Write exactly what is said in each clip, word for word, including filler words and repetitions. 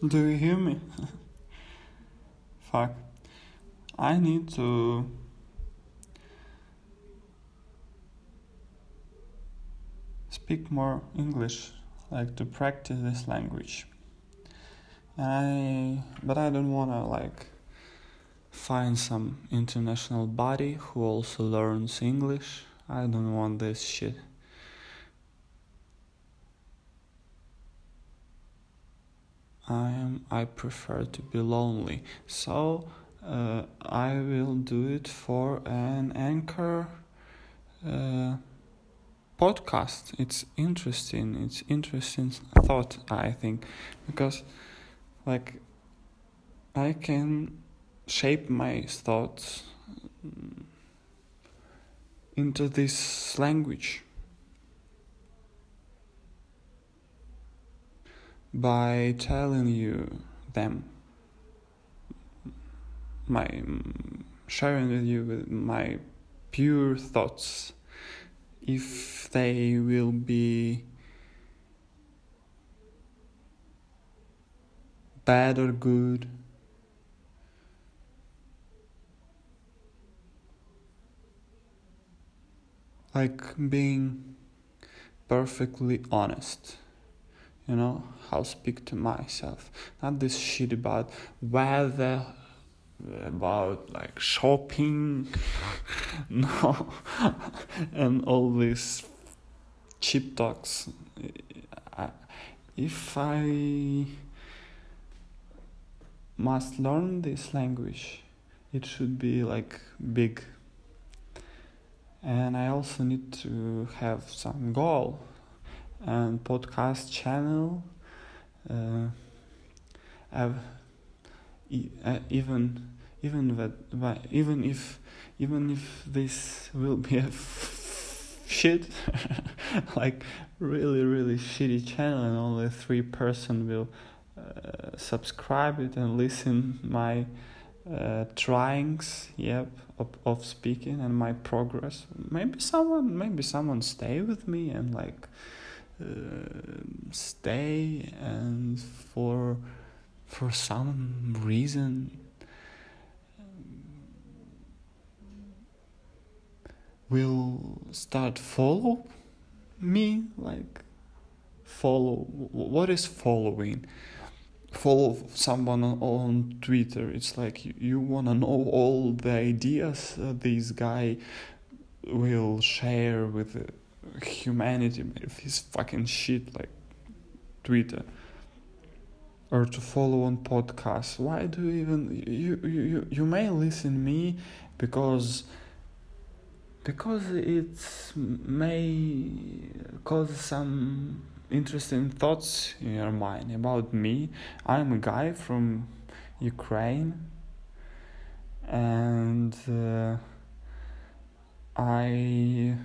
Do you hear me? Fuck. I need to speak more English, like to practice this language. I but I don't wanna like find some international body who also learns English. I don't want this shit. I am I prefer to be lonely. So uh, I will do it for an anchor uh, podcast. It's interesting. It's interesting thought, I think, because like I can shape my thoughts into this language by telling you them, my sharing with you with my pure thoughts. If they will be bad or good, like being perfectly honest, you know, I'll speak to myself, not this shit about weather, about like shopping, no, and all these cheap talks. If I must learn this language, it should be like big, and I also need to have some goal and podcast channel. Uh, I've e- uh, even even that even if even if this will be a f- shit, like really really shitty channel, and only three person will uh, subscribe it and listen my uh, tryings, yep, of, of speaking and my progress. Maybe someone, maybe someone stay with me and like uh, stay, and for for some reason will start follow me, like follow. What is following? Follow someone on, on Twitter. It's like you, you wanna know all the ideas uh, this guy will share with uh, humanity with his fucking shit like Twitter. Or to follow on podcasts. Why do you even you you you may listen me because because it may cause some interesting thoughts in your mind about me. I'm a guy from Ukraine, and uh, I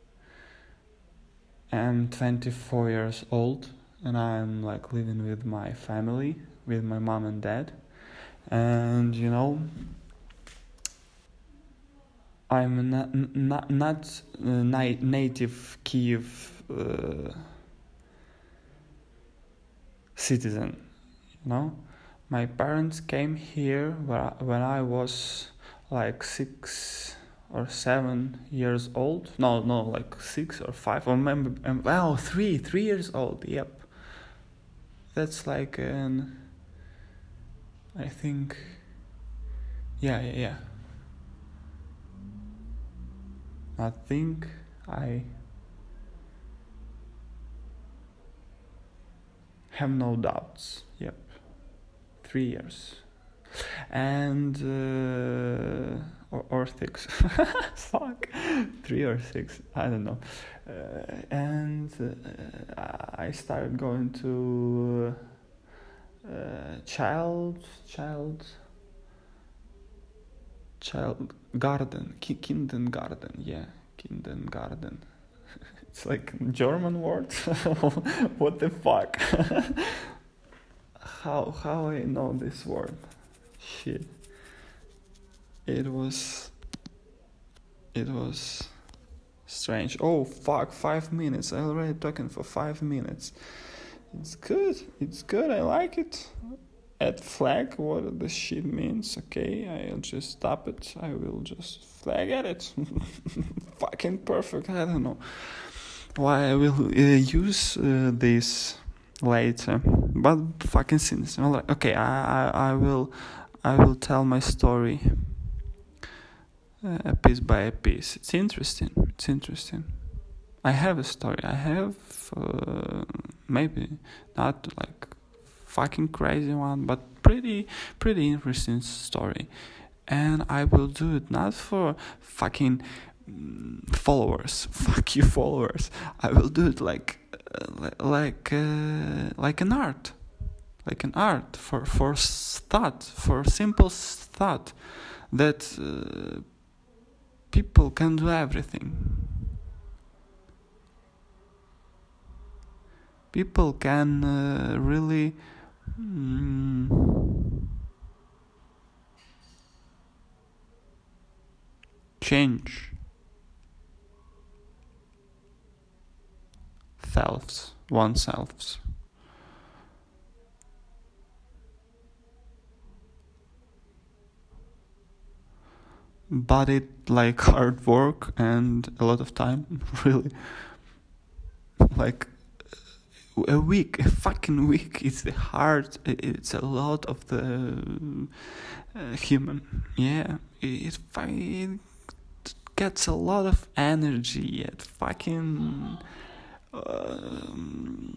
am twenty-four years old, and I'm like living with my family, with my mom and dad, and you know, I'm not not, not uh, na- native Kiev uh, citizen, you know. My parents came here when I was like six or seven years old. No, no, like six or five. Or maybe, um, wow, three, three years old. Yep, that's like an. I think. Yeah, yeah, yeah. I think I have no doubts. Yep, three years, and uh, or, or six. Fuck, three or six. I don't know. Uh, and uh, I started going to uh, child, child, child garden, ki- kindergarten. Yeah, kindergarten. It's like German word. What the fuck? how how I know this word? Shit. It was. It was strange. Oh fuck! Five minutes. I already talking for five minutes. It's good. It's good. I like it. add flag, what the shit means. Okay, I'll just stop it. I will just flag at it. Fucking perfect. I don't know why I will uh, use uh, this later, but fucking since alright. Okay, I, I I will I will tell my story uh, piece by piece. It's interesting. It's interesting. I have a story. I have uh, maybe not like fucking crazy one, but pretty pretty interesting story, and I will do it not for fucking followers. Fuck you, followers. I will do it like uh, like uh, like an art, like an art for for thought, for simple thought that uh, people can do everything. People can uh, really mm, change selves, oneself. But it like hard work and a lot of time, really. Like a week, a fucking week. It's hard. It's a lot of the uh, human. Yeah, it, it gets a lot of energy. It fucking um,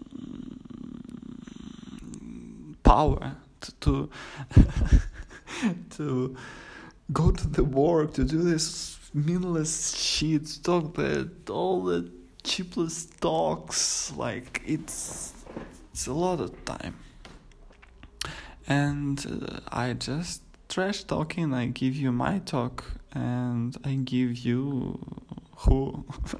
power to to, to go to the work, to do this meaningless shit, to talk the all the cheapless talks. Like it's it's a lot of time, and uh, I just trash talking. I give you my talk, and I give you who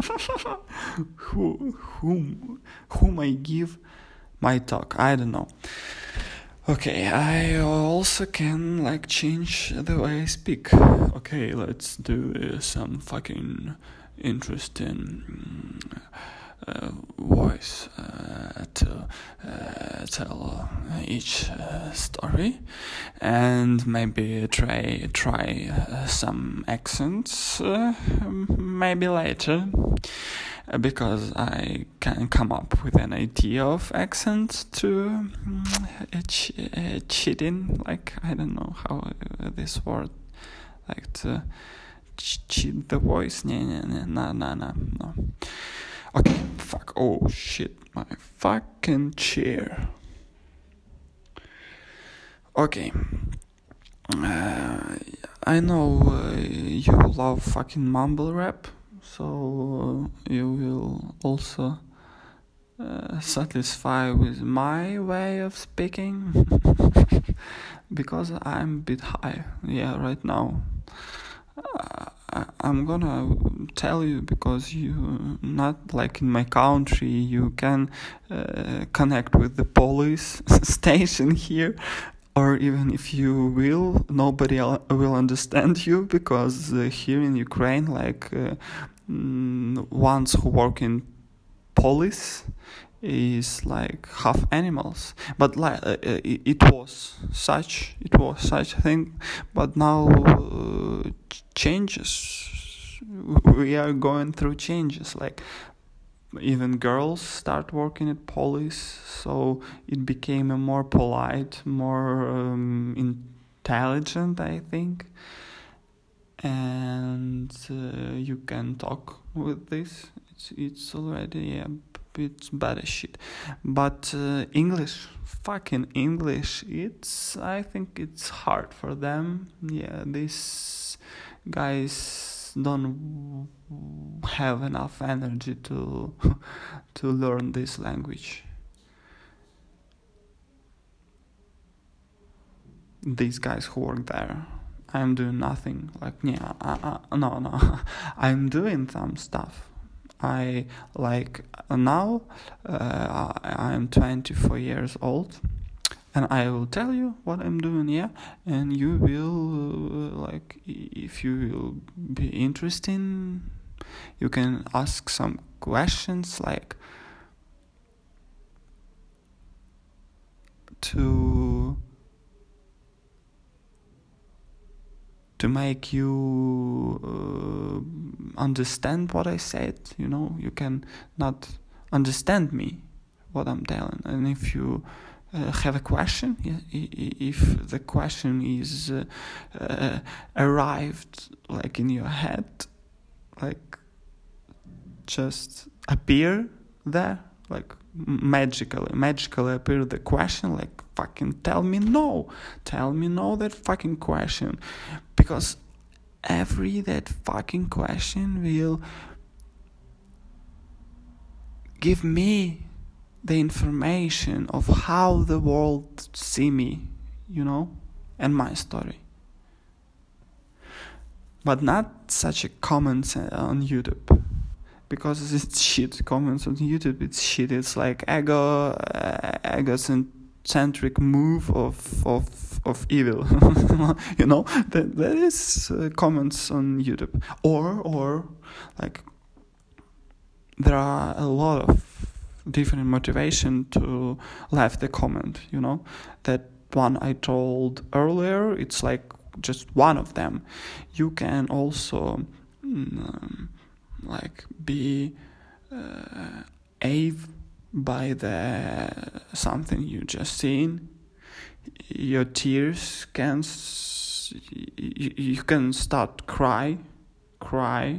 who whom whom I give my talk. I don't know. Okay, I also can like change the way I speak. Okay, let's do uh, some fucking interesting uh, voice uh, to uh, tell each uh, story, and maybe try try uh, some accents uh, maybe later, uh, because I can come up with an idea of accent to uh, ch- uh, cheating, like I don't know how uh, this word, like to cheat the voice. Nah, nah, nah, nah, nah, no. Okay, fuck. Oh shit, my fucking chair. Okay. Uh, I know uh, you love fucking mumble rap, so uh, you will also uh, satisfy with my way of speaking, because I'm a bit high. Yeah, right now. Uh, I'm gonna tell you, because you not like in my country you can uh, connect with the police station here, or even if you will, nobody will understand you, because uh, here in Ukraine, like uh, mm, ones who work in police is like half animals. But like uh, it, it was such it was such a thing, but now uh, changes. We are going through changes, like even girls start working at police, so it became a more polite, more um, intelligent, I think, and uh, you can talk with this. It's it's already yeah, it's bad as shit. But uh, English, fucking English, it's I think it's hard for them. Yeah, these guys don't have enough energy to to learn this language. These guys who work there, I'm doing nothing. Like yeah, uh, uh, no, no, I'm doing some stuff. I like now. Uh, I'm twenty-four years old, and I will tell you what I'm doing. Yeah, and you will uh, like if you will be interested, you can ask some questions like to to make you uh, understand what I said. You know, you can not understand me, what I'm telling. And if you uh, have a question, if the question is uh, uh, arrived like in your head, like just appear there, like magically, magically appear the question, like fucking tell me no, tell me no that fucking question, because every that fucking question will give me the information of how the world see me, you know, and my story. But not such a comments on YouTube, because it's shit. Comments on YouTube, it's shit. It's like ego, uh, egocentric move of of of evil. You know, that that is uh, comments on YouTube, or or like there are a lot of different motivation to leave the comment. You know, that one I told earlier, it's like just one of them. You can also um, like be uh, aved by the something you just seen. Your tears can s- you, you can start cry cry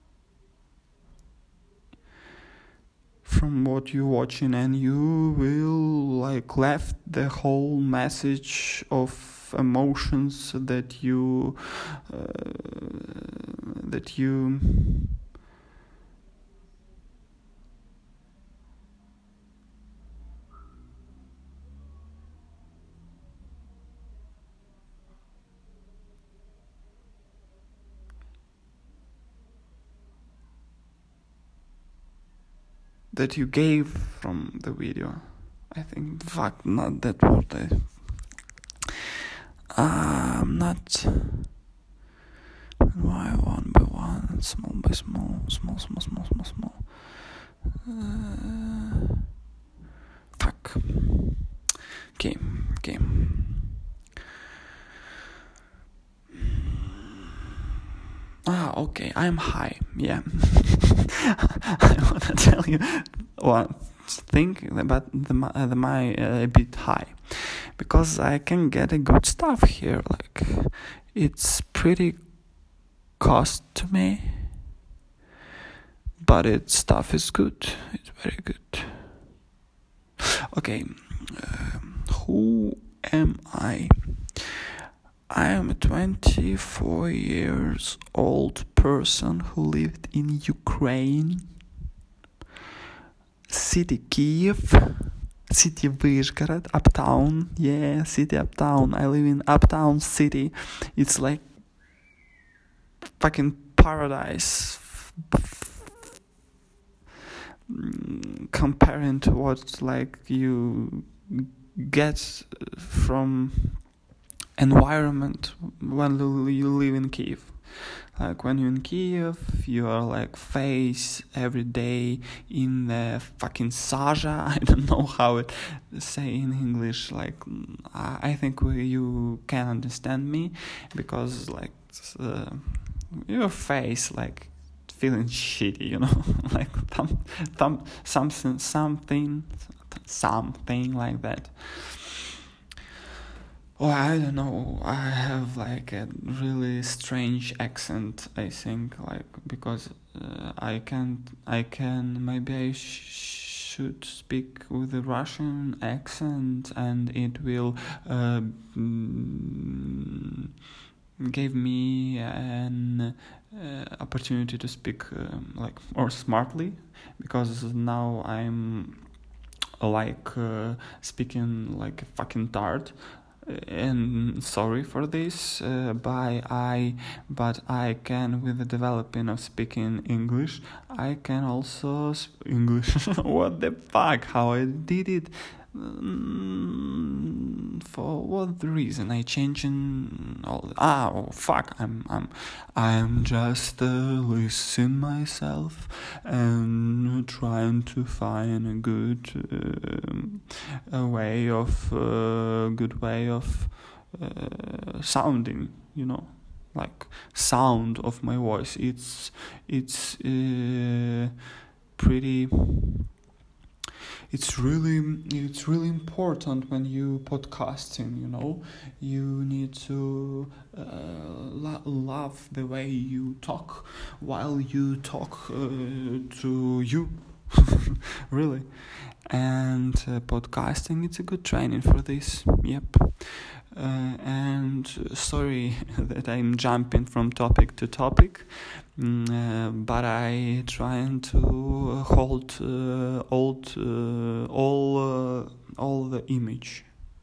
from what you're watching, and you will like left the whole message of emotions that you uh, that you that you gave from the video. I think fuck not that word. I uh, I'm not why one by one, small by small, small, small, small, small, small. Uh, fuck. Okay, okay. Ah, okay. I'm high. Yeah. I wanna tell you one thing about the uh, the my uh, a bit high, because I can get a good stuff here. Like it's pretty cost to me, but its stuff is good. It's very good. Okay, uh, who am I? I am a twenty-four years old person who lived in Ukraine, city Kiev, city Vyshgorod, uptown. Yeah, city uptown. I live in uptown city. It's like fucking paradise. Comparing to what like you get from environment when you live in Kiev. Like when you're in Kiev, you are like face every day in the fucking Saja. I don't know how it say in English. Like I think you can understand me, because like uh, your face like feeling shitty, you know, like some, some something something something like that. Oh, I don't know. I have like a really strange accent, I think, like because uh, I can, I can maybe I sh- should speak with a Russian accent, and it will uh, mm, give me an uh, opportunity to speak um, like more smartly, because now I'm like uh, speaking like a fucking tart. And sorry for this, uh, by I, but I can, with the developing of speaking English, I can also sp- English. What the fuck? How I did it? Mm, for what reason I changing all? Ah, oh, fuck! I'm, I'm, I'm just uh, listening myself and trying to find a good, uh, a way of, uh, good way of uh, sounding. You know, like sound of my voice. It's it's uh, pretty. It's really it's really important when you podcasting. You know, you need to uh, lo- love the way you talk while you talk uh, to you. Really. And uh, podcasting, it's a good training for this. Yep. Uh, and sorry that I'm jumping from topic to topic, mm, uh, but I trying to hold uh, old, uh, all uh, all the image.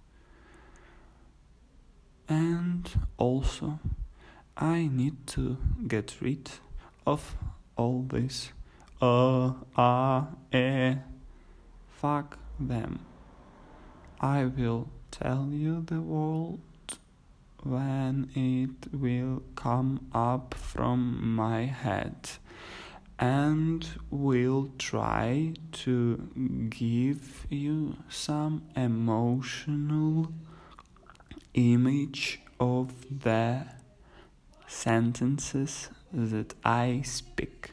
And also, I need to get rid of all this. Uh, ah, uh, eh. Fuck them. I will tell you the world when it will come up from my head, and will try to give you some emotional image of the sentences that I speak.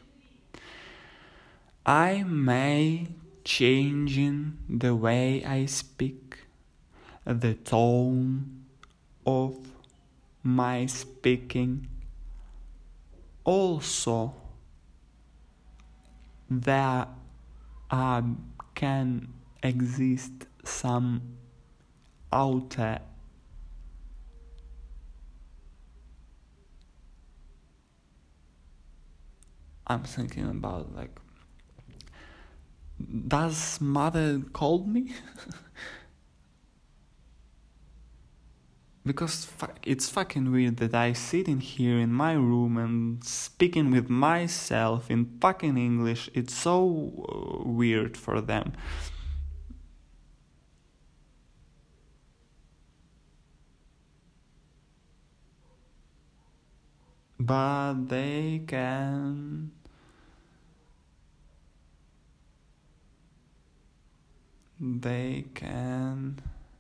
I may changing the way I speak, the tone of my speaking. Also, there uh, can exist some outer I'm thinking about like, does mother call me? Because fu- it's fucking weird that I sitting here in my room and speaking with myself in fucking English. It's so uh, weird for them. But they can... They can...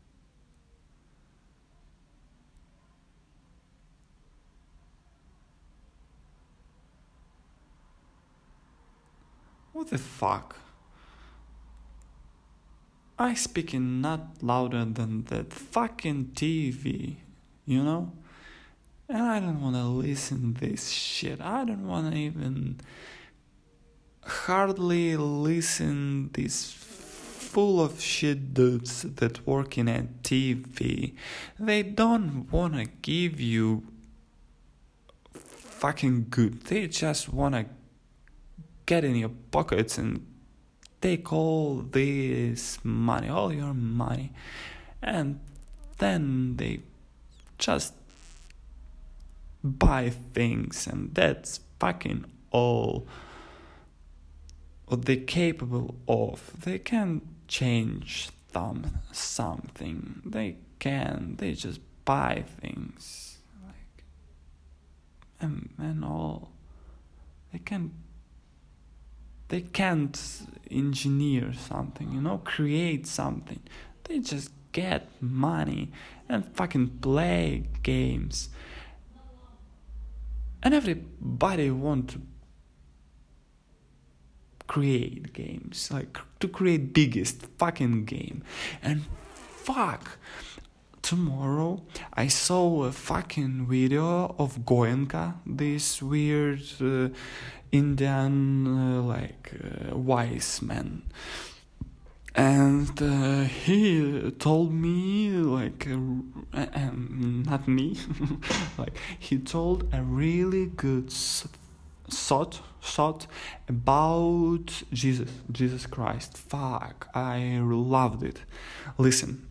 What the fuck? I speaking not louder than that fucking T V, you know? And I don't wanna listen this shit. I don't wanna even hardly listen this full of shit dudes that working at T V. They don't wanna give you fucking good. They just wanna get in your pockets and take all this money, all your money, and then they just buy things, and that's fucking all what they're capable of. They can change some something. They can. They just buy things, like and and all. They can. They can't engineer something, you know, create something. They just get money and fucking play games. And everybody want to create games, like to create biggest fucking game. And fuck, tomorrow I saw a fucking video of Goenka, this weird uh, Indian uh, like uh, wise man, and uh, he told me like uh, uh, not me like he told a really good thought thought about Jesus Jesus Christ. Fuck, I loved it. Listen.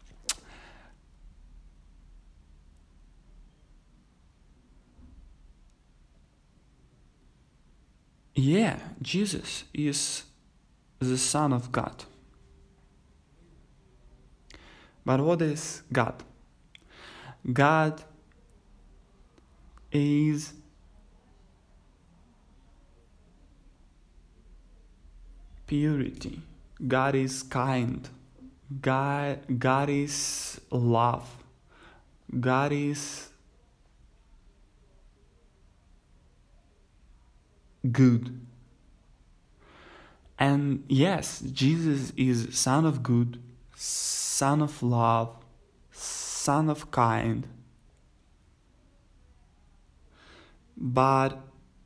Yeah, Jesus is the Son of God. But what is God? God is purity. God is kind. God, God is love. God is good. And yes, Jesus is Son of good, Son of love, Son of kind. But,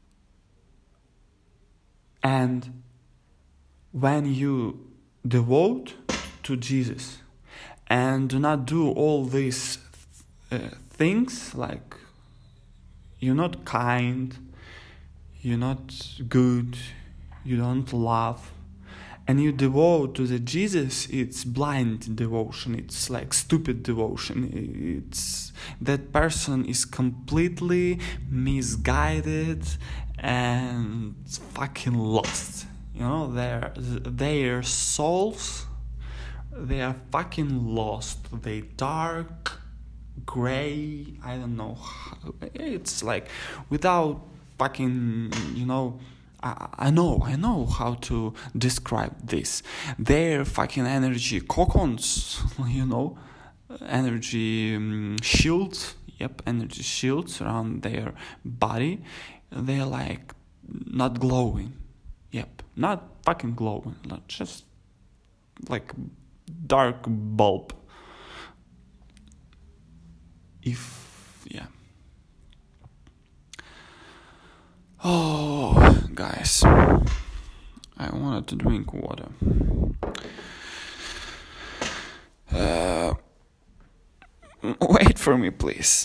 and when you devote to Jesus and do not do all these uh, things, like you're not kind, you're not good, you don't love, and you devote to the Jesus, it's blind devotion, it's like stupid devotion. It's that person is completely misguided and fucking lost. You know, their their souls, they are fucking lost. They dark, gray, I don't know. It's like without fucking, you know, I, I know, I know how to describe this. Their fucking energy cocoons, you know, energy um, shields, yep, energy shields around their body. They're like not glowing, yep, not fucking glowing, not just like dark bulb. If, yeah. Oh, guys, I wanted to drink water. Uh, wait for me, please.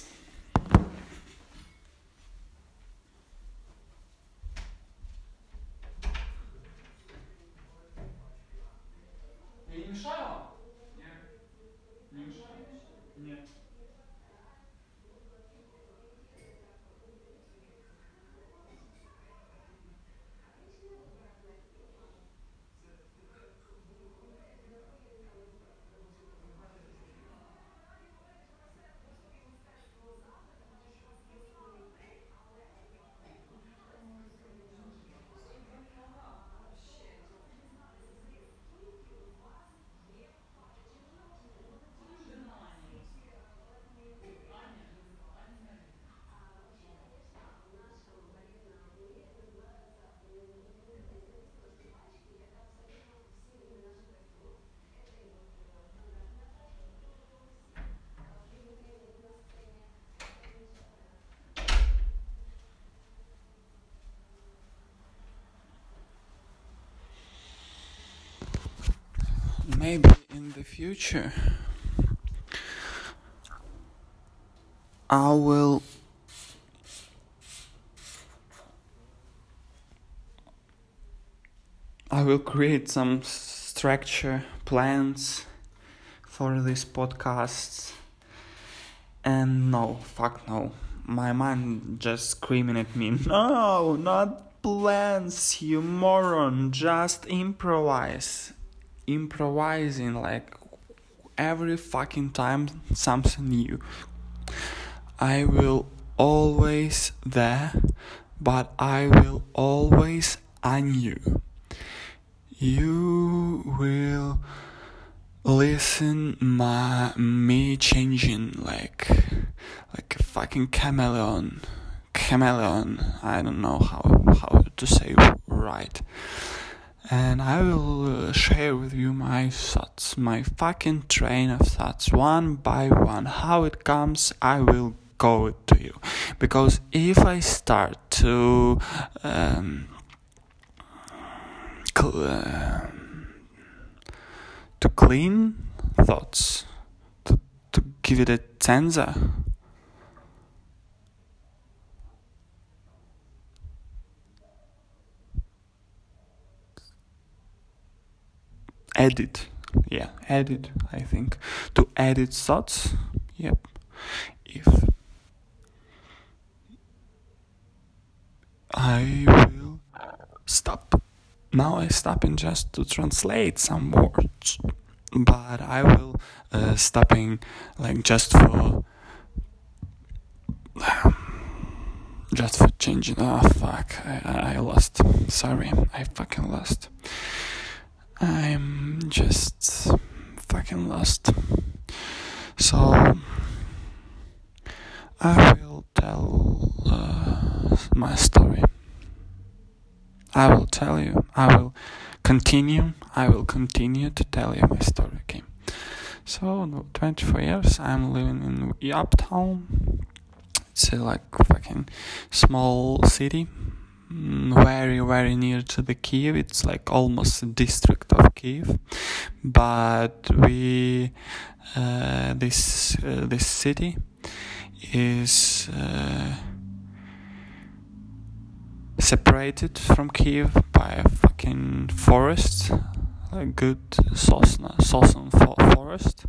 Maybe in the future I will I will create some structure, plans for these podcasts. And no, fuck no. My mind just screaming at me, no, not plans, you moron, just improvise. Improvising like every fucking time something new. I will always there, but I will always on you. You will listen my me changing like like a fucking chameleon. Chameleon. I don't know how how to say right. And I will uh, share with you my thoughts, my fucking train of thoughts, one by one. How it comes, I will go to you. Because if I start to um, cl- uh, to clean thoughts, to, to give it a censor, edit, yeah, edit, I think, to edit thoughts, yep, if I will stop, now I stop in just to translate some words, but I will uh, stopping like just for, just for changing, oh fuck, I, I lost, sorry, I fucking lost. I'm just fucking lost. So I will tell uh, my story. I will tell you. I will continue. I will continue to tell you my story. Okay. So, twenty-four years. I'm living in Uptown. It's a like fucking small city, very very near to the Kiev. It's like almost a district of Kiev, but we uh, this uh, this city is uh, separated from Kiev by a fucking forest, a good Sosna Sosn forest,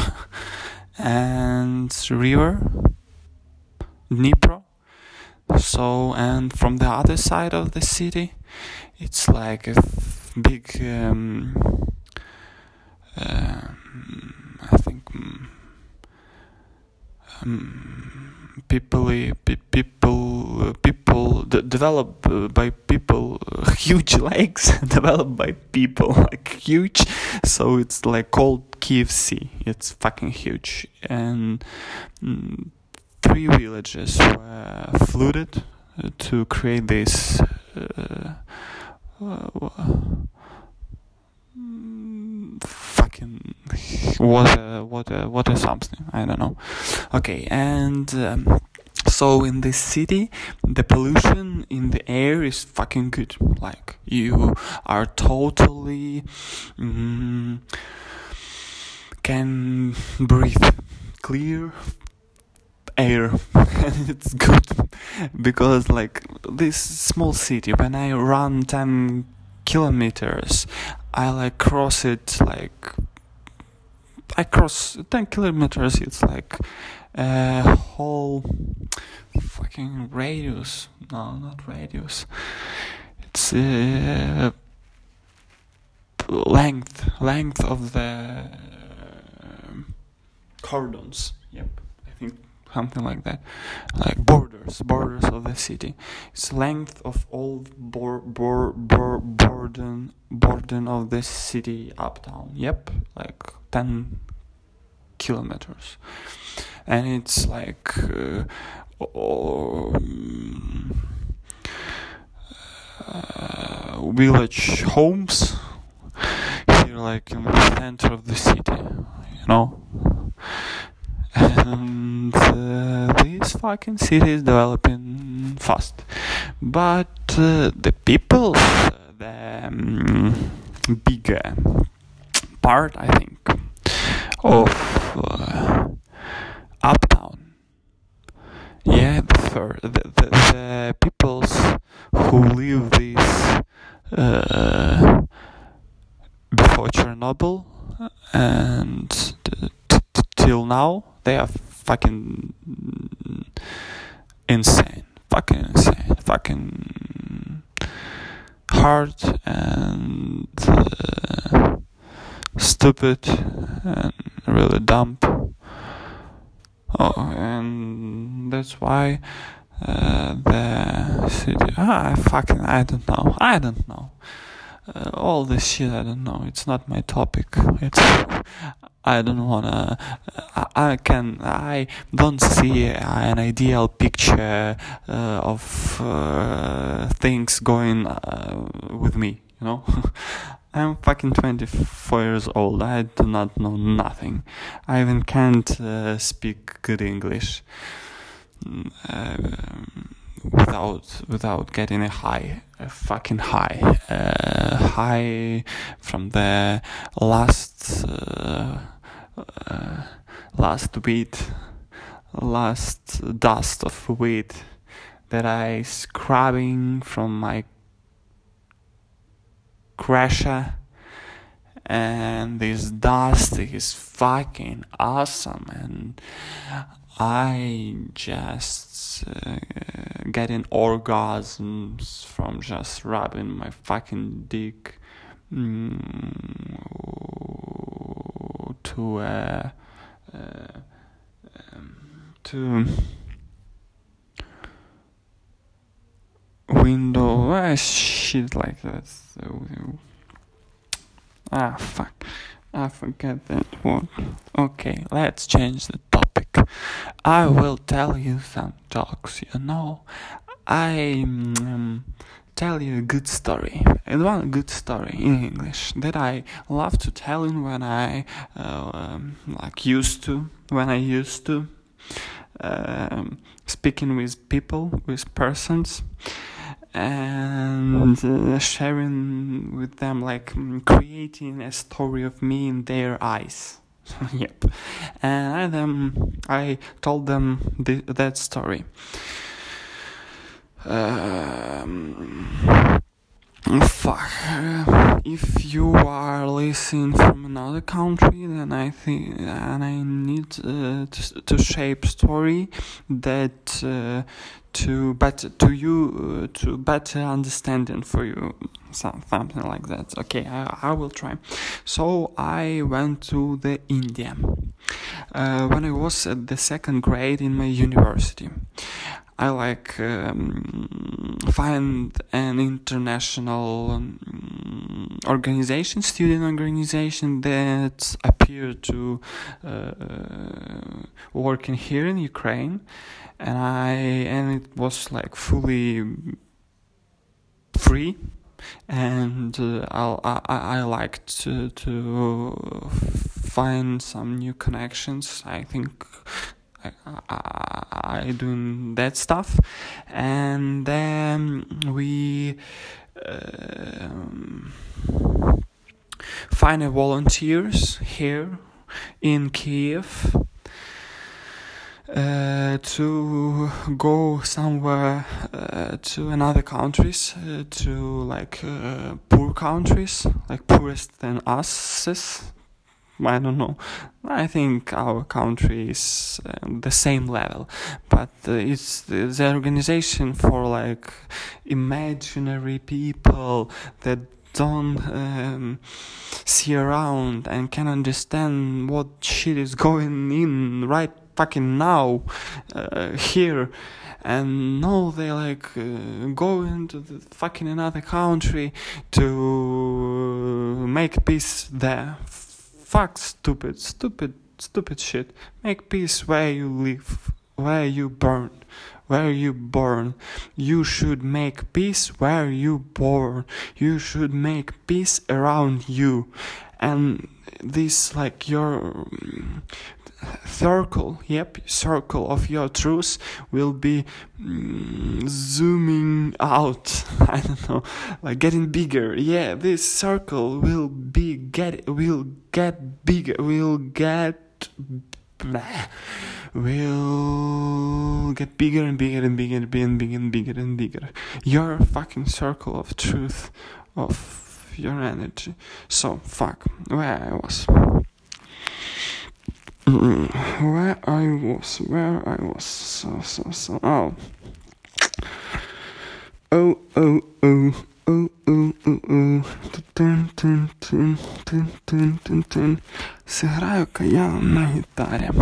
and river Dnipro. So, and from the other side of the city, it's like a f- big, um, uh, I think, um, people, people, people de- developed by people, uh, huge lakes developed by people, like huge. So it's like called Kiev Sea. It's fucking huge, and. Mm, Three villages were flooded to create this uh, uh, fucking water, water, water something. I don't know. Okay, and um, so in this city, the pollution in the air is fucking good. Like you are totally um, can breathe clear air. And it's good because like this small city, when I run ten kilometers, I like cross it like I cross ten kilometers. It's like a whole fucking radius. No, not radius. It's uh, length length of the uh, cordons. Yep, I think. Something like that, like borders, borders of the city. It's length of all bor bor bor burden burden of the city uptown. Yep, like ten kilometers, and it's like uh, um, uh, village homes here, like in the center of the city. You know. And uh, this fucking city is developing fast, but uh, the people, uh, the um, bigger part, I think, of uh, uptown, yeah, the, fir- the, the the peoples who live this uh, before Chernobyl and t- t- till now. They are fucking insane, fucking insane, fucking hard and uh, stupid and really dumb. Oh, and that's why uh, the city. Ah, fucking, I don't know. I don't know. Uh, all this shit, I don't know. It's not my topic. It's. I don't wanna. I, I can. I don't see an ideal picture uh, of uh, things going uh, with me. You know, I'm fucking twenty-four years old. I do not know nothing. I even can't uh, speak good English uh, without without getting a high, a fucking high, uh, high from the last. Uh, Uh, last weed, last dust of weed that I scrubbing from my crasher, and this dust is fucking awesome, and I just uh, getting orgasms from just rubbing my fucking dick. Mm, to uh, uh, um, to window uh, shit like that. So, ah fuck, I forget that word. Okay, let's change the topic. I will tell you some jokes. You know, I um, tell you a good story. And one good story in English that I love to tell in when I uh, um, like used to when I used to um, speaking with people, with persons, and uh, sharing with them, like creating a story of me in their eyes. Yep. And um, I told them th- that story. Um, fuck. Uh, if you are listening from another country, then I think, and I need uh, to to shape story that uh, to better to you uh, to better understanding for you, something like that. Okay, I, I will try. So I went to the India uh, when I was at the second grade in my university. I like um, find an international um, organization, student organization that appeared to uh, working here in Ukraine, and I and it was like fully free, and uh, I I I like to to find some new connections. I think. I, I, I doing that stuff, and then we um, find volunteers here in Kiev uh, to go somewhere uh, to another countries, uh, to like uh, poor countries, like poorest than us. I don't know. I think our country is uh, the same level, but uh, it's the organization for like imaginary people that don't um, see around and can understand what shit is going in right fucking now uh, here. And no, they like uh, go into the fucking another country to make peace there. Fuck stupid, stupid, stupid shit. Make peace where you live, where you burn, where you born. You should make peace where you born. You should make peace around you. And this, like, your circle, yep, circle of your truth will be mm, zooming out. I don't know, like getting bigger. Yeah, this circle will be get will get bigger. Will get blah, will get bigger and bigger and bigger and bigger and bigger and bigger and bigger. Your fucking circle of truth, of your energy. So fuck, where I was. Where I was, where I was, so, so, so, oh. Oh, oh, oh, oh, oh, oh, oh. Тун, тун, тун, тун, тун, тун, тун. Сыграю-ка я на гитаре.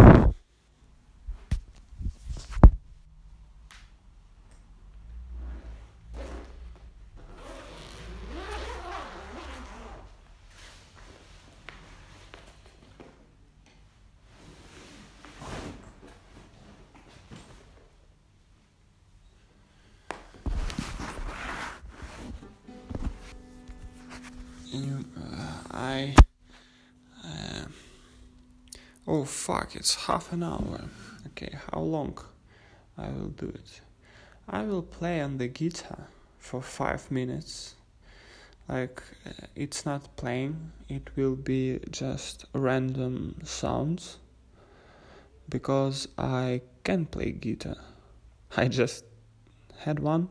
You, uh, I uh, oh fuck, it's half an hour. Okay, how long I will do it? I will play on the guitar for five minutes. Like, uh, it's not playing, it will be just random sounds, because I can play guitar. I just had one.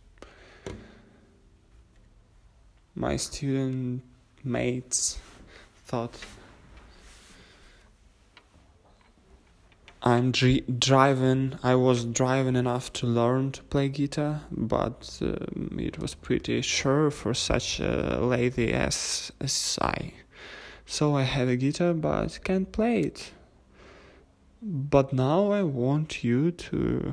My student mates thought I'm dri- driving. I was driving enough to learn to play guitar, but um, it was pretty sure for such a lady as, as I. So I have a guitar, but can't play it. But now I want you to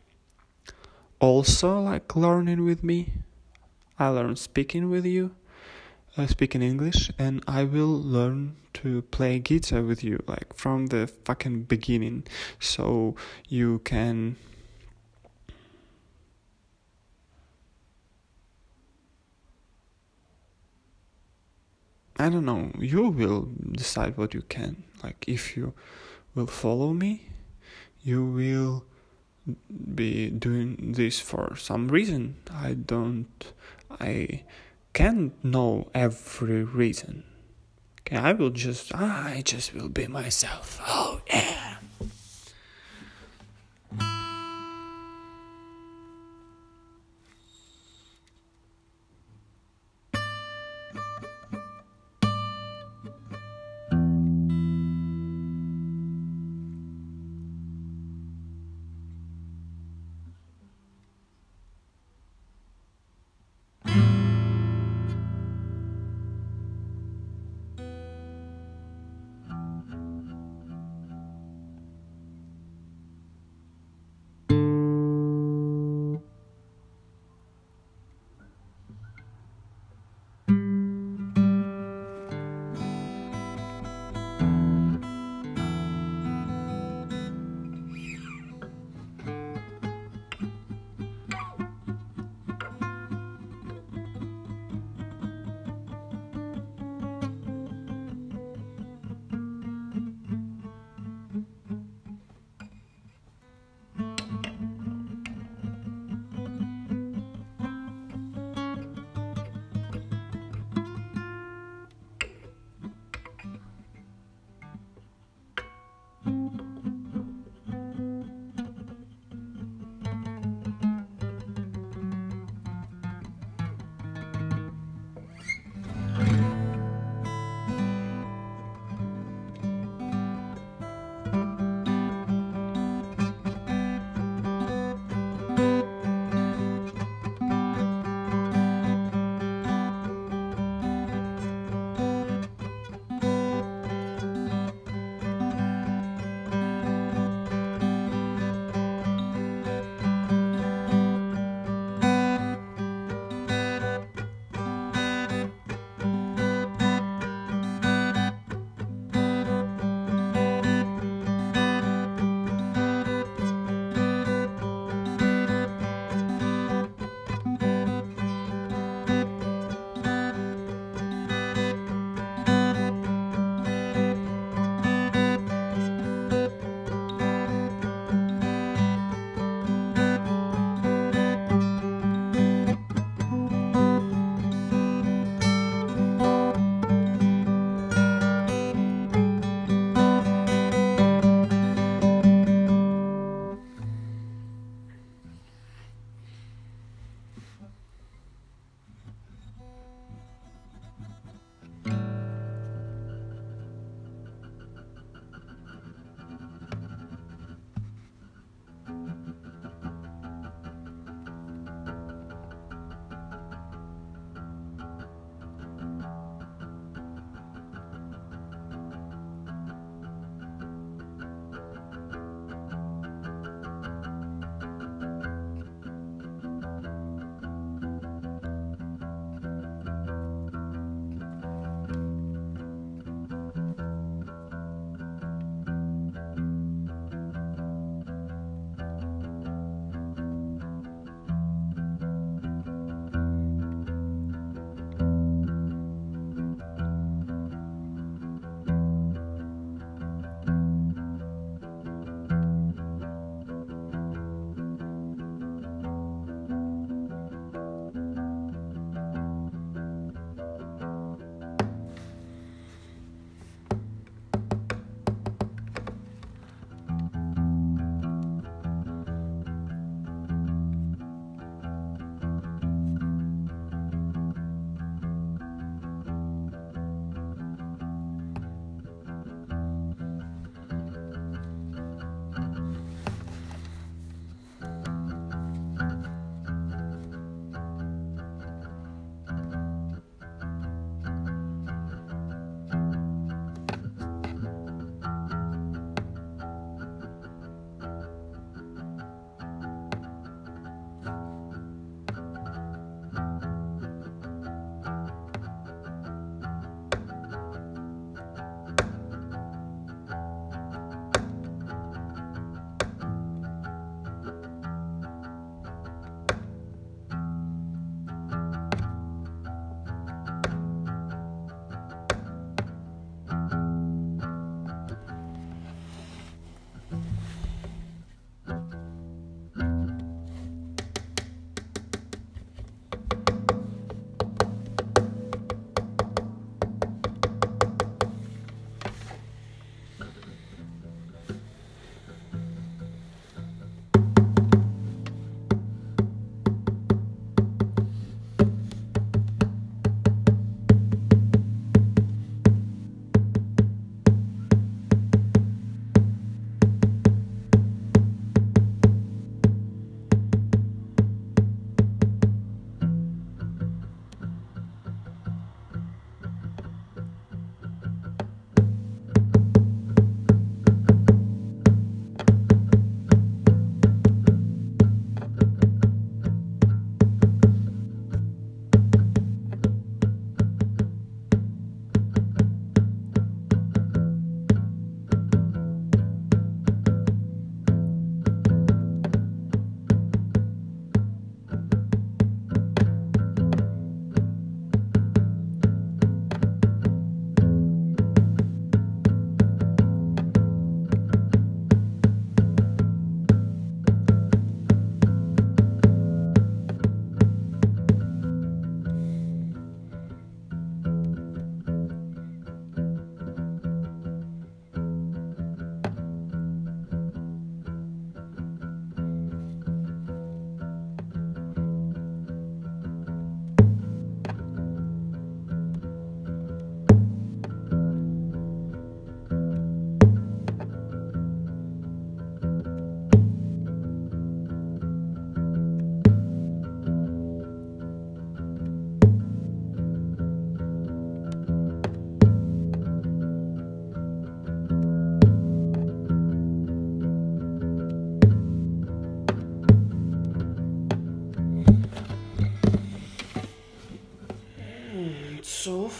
also like learning with me. I learn speaking with you, uh, speaking English, and I will learn to play guitar with you, like from the fucking beginning, so you can I don't know, you will decide what you can. Like, if you will follow me, you will be doing this for some reason. I don't, I can't know every reason. Okay, I will just, ah, I just will be myself. Oh, yeah.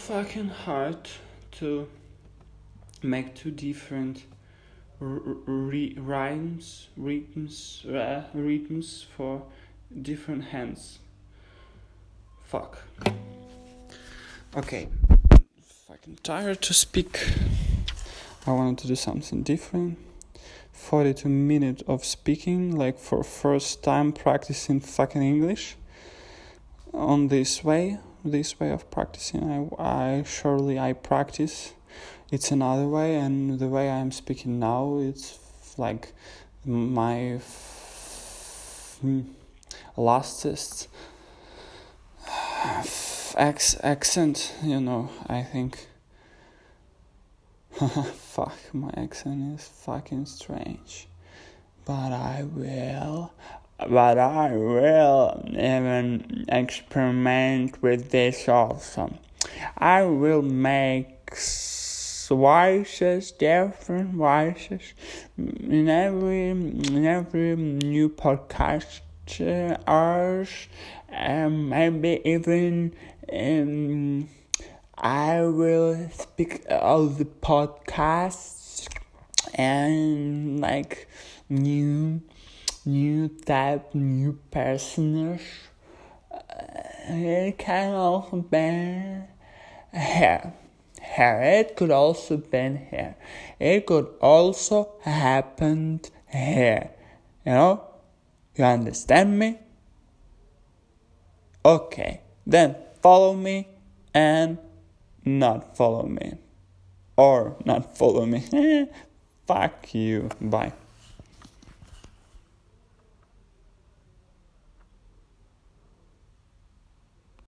fucking hard to make two different r- r- rhymes, rhythms, uh, rhythms for different hands. Fuck. Okay. Fucking tired to speak. I wanted to do something different. forty-two minutes of speaking, like for first time practicing fucking English. On this way, this way of practicing, I, I surely I practice. It's another way, and the way I'm speaking now, it's like my f- lastest Ex- accent, you know, I think. Fuck, my accent is fucking strange. But I will, but I will even experiment with this also. I will make voices, different voices, in every, in every new podcast. Or um, maybe even um, I will speak all the podcasts and like new new type, new personage. Uh, it can also be here. Here. It could also be here. It could also happen here. You know? You understand me? Okay, then follow me and not follow me. Or not follow me. Fuck you. Bye.